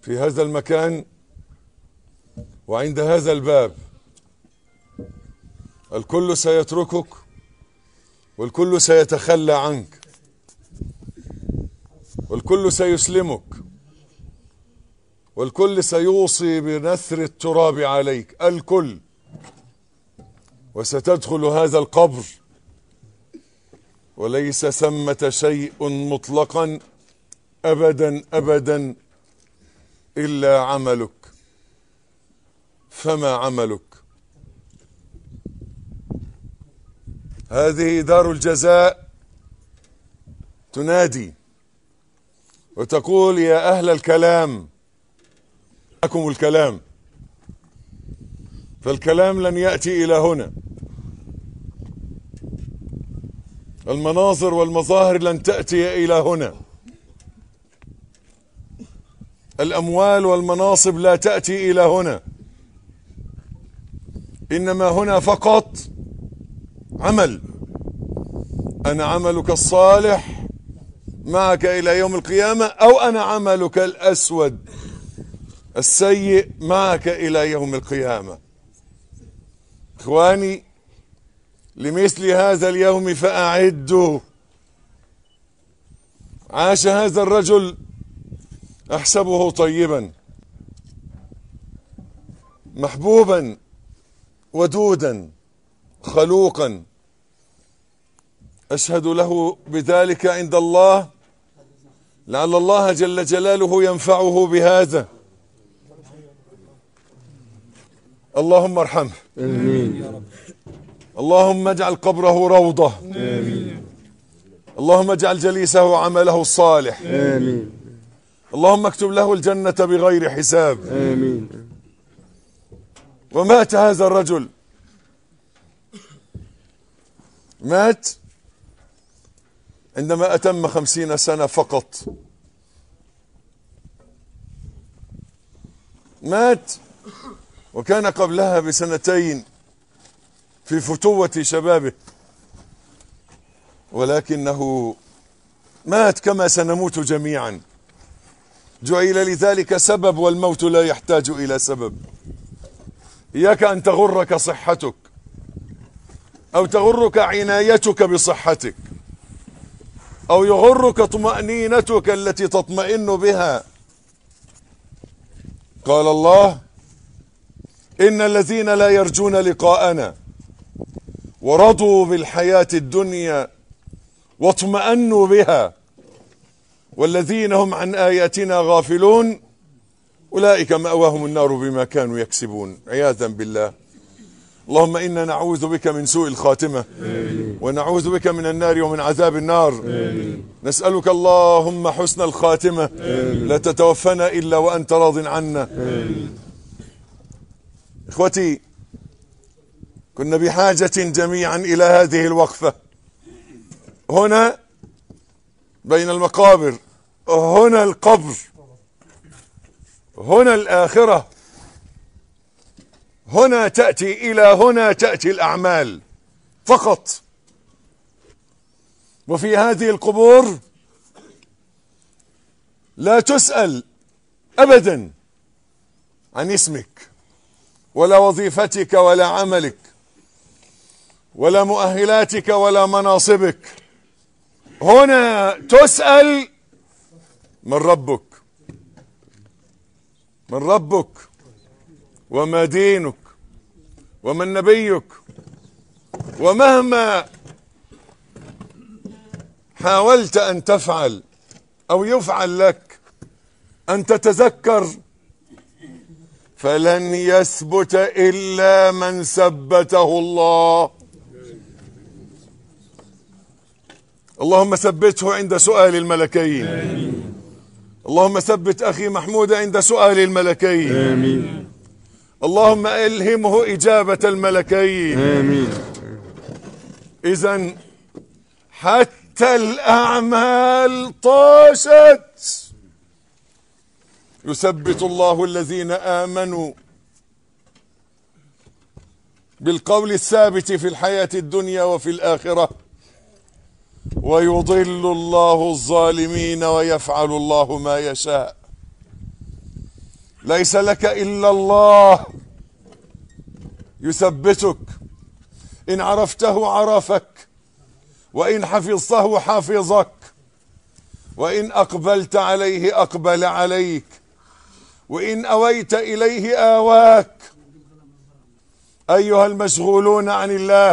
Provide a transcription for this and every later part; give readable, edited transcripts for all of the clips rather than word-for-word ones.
في هذا المكان وعند هذا الباب الكل سيتركك والكل سيتخلى عنك والكل سيسلمك والكل سيوصي بنثر التراب عليك، الكل. وستدخل هذا القبر وليس ثمة شيء مطلقا أبدا أبدا إلا عملك. فما عملك؟ هذه دار الجزاء تنادي وتقول: يا أهل الكلام لكم الكلام. فالكلام لن يأتي إلى هنا، المناظر والمظاهر لن تأتي إلى هنا، الأموال والمناصب لا تأتي إلى هنا، إنما هنا فقط عمل. أنا عملك الصالح معك إلى يوم القيامة، أو أنا عملك الأسود السيء معك إلى يوم القيامة. إخواني، لمثل هذا اليوم فأعدوا. عاش هذا الرجل أحسبه طيبا محبوبا ودودا خلوقا، أشهد له بذلك عند الله، لعل الله جل جلاله ينفعه بهذا. اللهم ارحمه، آمين. اللهم اجعل قبره روضة، آمين. اللهم اجعل جليسه عمله الصالح، آمين. اللهم اكتب له الجنة بغير حساب. آمين. ومات هذا الرجل، مات عندما أتم 50 سنة فقط. مات وكان قبلها بسنتين في فتوة شبابه، ولكنه مات كما سنموت جميعا. جعل لذلك سبب، والموت لا يحتاج إلى سبب. إياك أن تغرك صحتك أو تغرك عنايتك بصحتك أو يغرك طمأنينتك التي تطمئن بها. قال الله: إن الذين لا يرجون لقاءنا ورضوا بالحياة الدنيا واطمأنوا بها والذين هم عن آياتنا غافلون أولئك مأواهم النار بما كانوا يكسبون، عياذا بالله. اللهم إنا نعوذ بك من سوء الخاتمة، آمين. ونعوذ بك من النار ومن عذاب النار. آمين. نسألك اللهم حسن الخاتمة، آمين. لا تتوفنا إلا وأنت راض عنا. آمين. إخوتي، كنا بحاجة جميعا إلى هذه الوقفة، هنا بين المقابر، هنا القبر، هنا الآخرة، هنا تأتي إلى هنا تأتي الأعمال فقط. وفي هذه القبور لا تسأل أبدا عن اسمك ولا وظيفتك ولا عملك ولا مؤهلاتك ولا مناصبك. هنا تسأل: من ربك؟ من ربك؟ وما دينك؟ ومن نبيك؟ ومهما حاولت أن تفعل أو يفعل لك أن تتذكر، فلن يثبت إلا من ثبته الله. اللهم ثبته عند سؤال الملكين. آمين. اللهم ثبت أخي محمود عند سؤال الملكين. آمين. اللهم ألهمه إجابة الملكين. آمين. إذن حتى الأعمال طاشت يثبت الله الذين آمنوا بالقول الثابت في الحياة الدنيا وفي الآخرة، ويضل الله الظالمين ويفعل الله ما يشاء. ليس لك إلا الله يثبتك، إن عرفته عرفك، وإن حفظته حفظك، وإن أقبلت عليه أقبل عليك، وإن أويت إليه آواك. أيها المشغولون عن الله،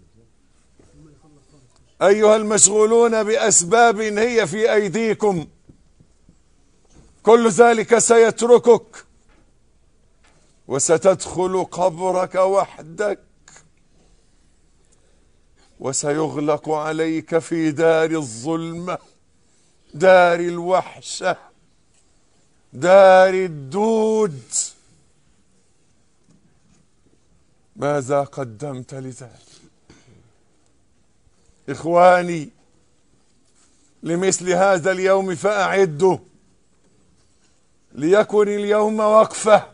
أيها المشغولون بأسباب هي في أيديكم، كل ذلك سيتركك وستدخل قبرك وحدك، وسيغلق عليك في دار الظلمة، دار الوحشة، دار الدود. ماذا قدمت لذلك؟ إخواني، لمثل هذا اليوم فأعدوا، ليكن اليوم وقفة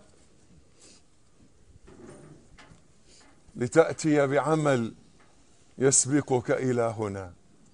لتأتي بعمل يسبقك إلى هنا.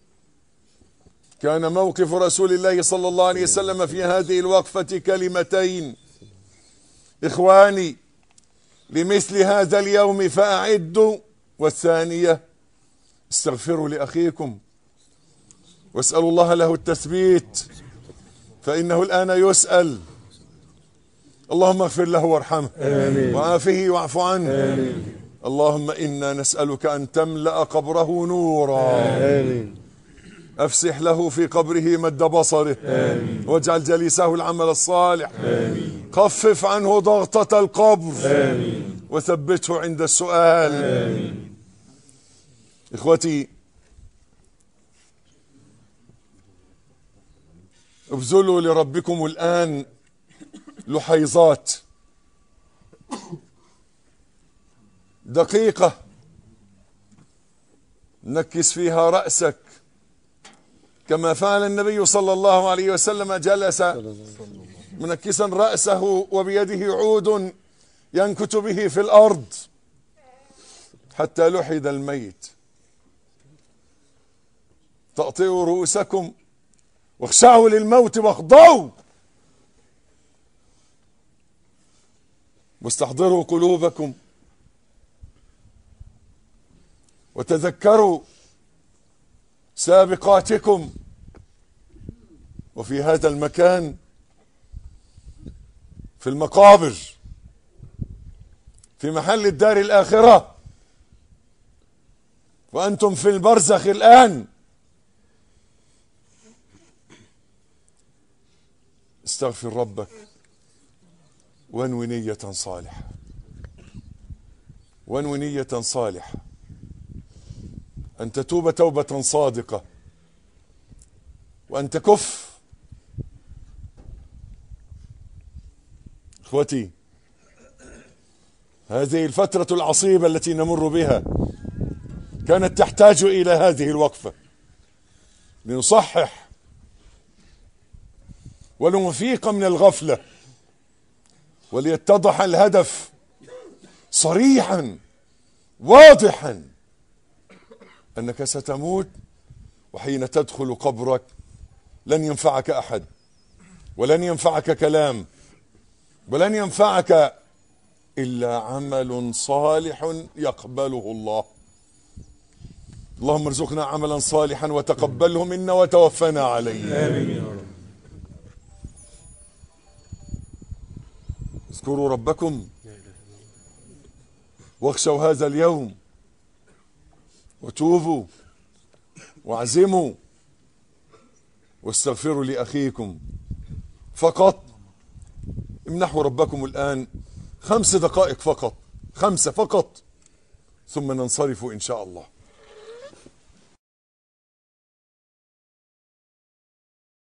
كان موقف رسول الله صلى الله عليه وسلم في هذه الوقفة كلمتين: إخواني لمثل هذا اليوم فأعدوا، والثانية استغفروا لأخيكم واسألوا الله له التثبيت، فإنه الآن يسأل. اللهم اغفر له وارحمه وعافه واعف عنه. آمين. اللهم إنا نسألك أن تملأ قبره نورا. آمين. أفسح له في قبره مد بصره. آمين. واجعل جليسه العمل الصالح. آمين. خفف عنه ضغطة القبر. آمين. وثبته عند السؤال. آمين. إخوتي، ابذلوا لربكم الآن لحيظات دقيقة نكس فيها رأسك كما فعل النبي صلى الله عليه وسلم، جلس منكسا رأسه وبيده عود ينكت به في الأرض حتى لحد الميت. تقطعوا رؤوسكم واخشعوا للموت واخضعوا، واستحضروا قلوبكم وتذكروا سابقاتكم. وفي هذا المكان في المقابر، في محل الدار الآخرة، وأنتم في البرزخ الآن، استغفر ربك وانوي نية صالحة، وانوي نية صالحة أن تتوب توبة صادقة، وأن تكف. إخوتي، هذه الفترة العصيبة التي نمر بها كانت تحتاج إلى هذه الوقفة لنصحح ولنفيق من الغفلة، وليتضح الهدف صريحا واضحا أنك ستموت، وحين تدخل قبرك لن ينفعك أحد، ولن ينفعك كلام، ولن ينفعك إلا عمل صالح يقبله الله. اللهم ارزقنا عملا صالحا وتقبله منا وتوفنا عليه. آمين يا رب. اذكروا ربكم واخشوا هذا اليوم، وتوبوا واعزموا واستغفروا لأخيكم. فقط امنحوا ربكم الآن 5 دقائق فقط، 5 فقط، ثم ننصرف إن شاء الله.